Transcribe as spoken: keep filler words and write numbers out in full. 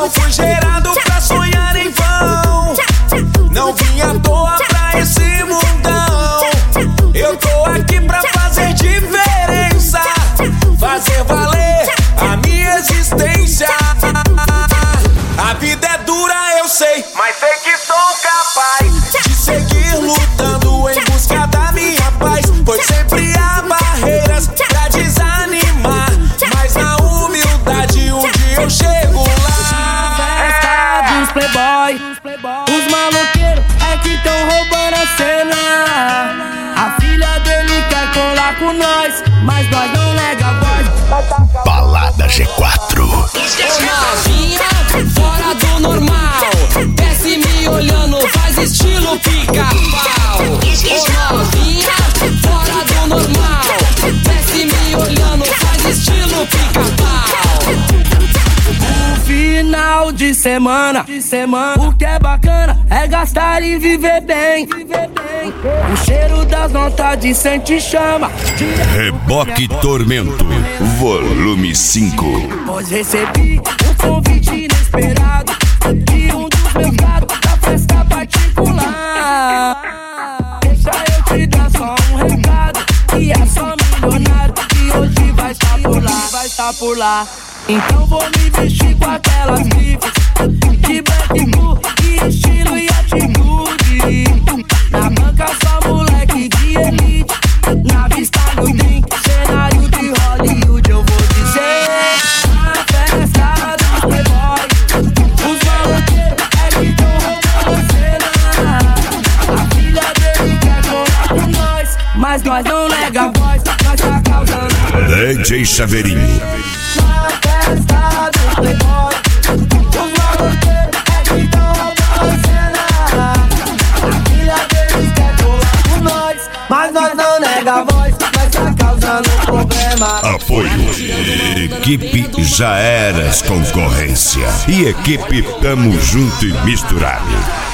Não fui gerado pra sonhar em vão. Não vim à toa pra esse mundão. Eu tô aqui pra fazer diferença, fazer valer a minha existência. A vida é dura, eu sei, mas sei que sou capaz de seguir lutando em busca da minha paz. Pois sempre há barreiras pra desanimar, mas na humildade um dia eu chego lá. Festa dos playboy, os maloqueiros é que tão roubando a cena. A filha dele quer colar com nós, mas nós não nega a voz. Balada G quatro. Ô novinha, fora do normal, desce me olhando, faz estilo pica-pau. Ô novinha, fora do normal, desce me olhando, faz estilo pica-pau. O final de semana, de semana, o que é bacana é gastar e viver bem. O cheiro das notas de sente chama. Reboque Tormento, volume cinco. Pois recebi um convite inesperado de um dos meus gatos da festa particular. Deixa eu te dar só um recado, que é só milionário que hoje vai estar por lá, vai estar por lá. Então vou me vestir com aquelas grifes de Black Blue, de estilo e atitude. Na banca só moleque de elite, na vista no drink, cenário de Hollywood. Eu vou dizer, na festa dos playboy, os maloqueiros é que tão roubando a cena. A filha dele quer colar com nós, mas nós não nega a voz, nós tá causando. D J Chaveirinho. Na festa dos playboy, os maloqueiros é que tão roubando a cena. A filha deles quer colar com nós, mas nós não nega a voz, nós tá causando problema. Apoio. Equipe Já Eras Concorrência. E equipe Tamo Junto e Misturado.